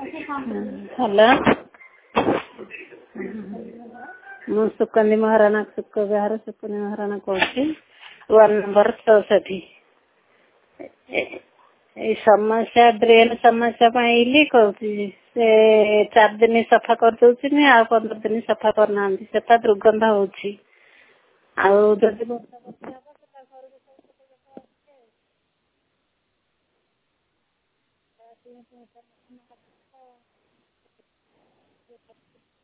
Hello, ମୁଁ ସୁକନ୍ଦି ମହାରାଣା ସୁକ ବିହାର ସୁକନ୍ଦି ମହାରାଣା କହୁଛି। Ward number 64। ଏଇ ସମସ୍ୟା ଡ୍ରେନ ସମସ୍ୟା ପାଇଁ କହୁଛି। ସେ 4 ଦିନ ସଫା କରିଦଉଛନ୍ତି, ଆଉ 15 ଦିନ ସଫା କରୁନାହାନ୍ତି। ସେଟା ଦୁର୍ଗନ୍ଧ ହଉଛି। ଆଉ ଯଦି ବର୍ଷା ବର୍ଷା ହବ ସେଟା ଘରକୁ